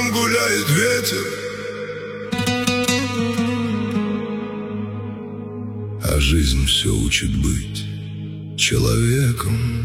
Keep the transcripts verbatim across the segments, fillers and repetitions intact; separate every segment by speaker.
Speaker 1: двором гуляет ветер, а жизнь все учит быть человеком.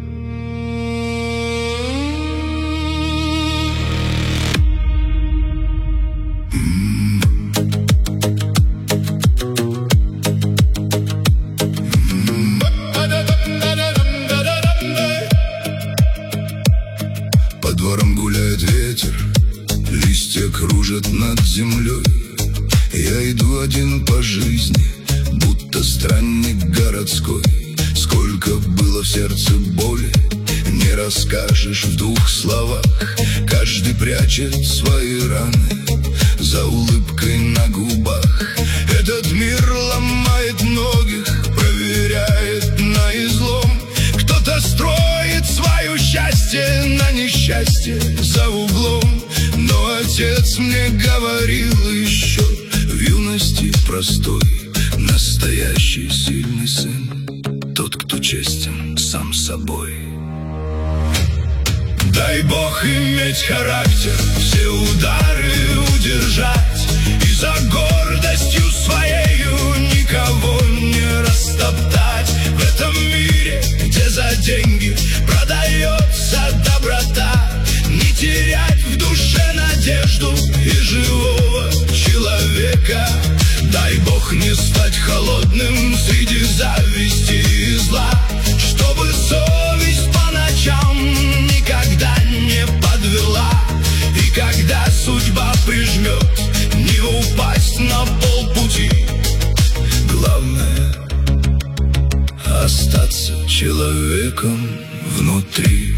Speaker 1: По дворам гуляет ветер, листья кружат над землей. Я иду один по жизни, будто странник городской. Сколько было в сердце боли, не расскажешь в двух словах. Каждый прячет свои раны за улыбкой на губах. Этот мир ломает многих, проверяет на излом. Кто-то строит свое счастье на несчастье за углом. Но отец мне говорил еще в юности простой: настоящий сильный сын тот, кто честен сам собой. Дай Бог иметь характер, все удары удержать, и за гордостью своею никого не растоптать. В этом мире, где за деньги продается доброта, не терять в душе надежду и живого человека. Дай Бог не стать холодным среди зависти и зла, чтобы совесть по ночам никогда не подвела. И когда судьба прижмет, не упасть на полпути. Главное — остаться человеком внутри.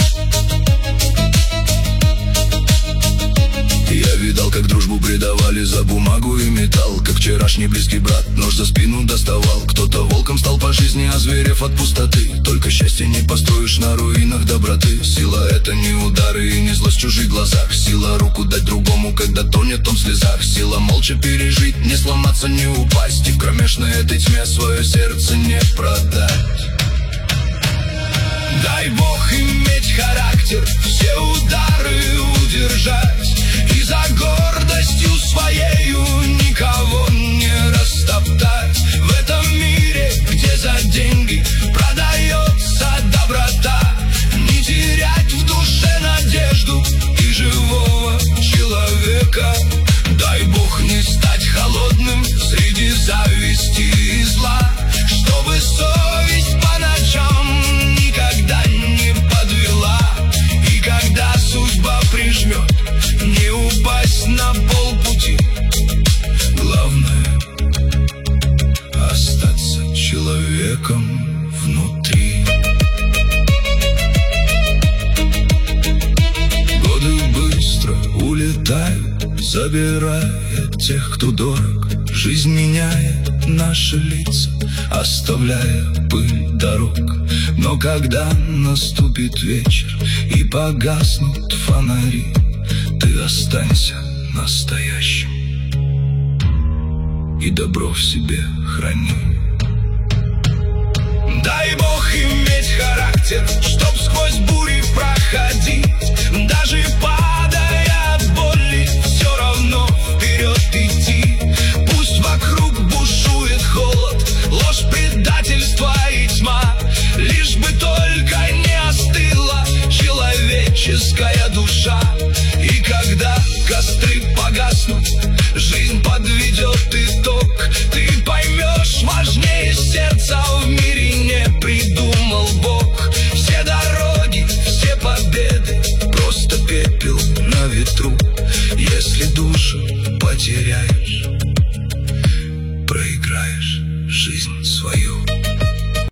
Speaker 1: Я видал, как дружбу предавали за бумагу и металл, как вчерашний близкий брат нож за спину доставал. Кто-то волком стал по жизни, озверев от пустоты. Только счастье не построишь на руинах доброты. Сила — это не удары и не злость в чужих глазах. Сила — руку дать другому, когда тонет он в слезах. Сила — молча пережить, не сломаться, не упасть, и в кромешной этой тьме свое сердце не продать. Дай Бог иметь характер, все удары удержать, и за гордостью своею никого не растоптать. В этом мире, где за деньги продается доброта, не терять в душе надежду и живого человека. Дай Бог не стать холодным среди зависти и зла, чтобы совесть по ночам никогда не подвела. И когда судьба прижмет, не упасть на полпути. Главное — остаться человеком внутри. Годы быстро улетают, забирая тех, кто дорог. Жизнь меняет наши лица, оставляя пыль дорог. Но когда наступит вечер и погаснут фонари, ты останься настоящим и добро в себе храни. Дай Бог иметь характер, чтоб сквозь бури проходить, даже падая от боли, все равно вперед идти. Пусть вокруг бушует холод, ложь, предательство и тьма, лишь бы только не остыла человеческая душа. И когда костры погаснут, жизнь подведет итог, ты поймешь, важнее сердца в мире не придумал Бог. Все дороги, все победы — просто пепел на ветру. Если душу потеряешь, проиграешь жизнь свою.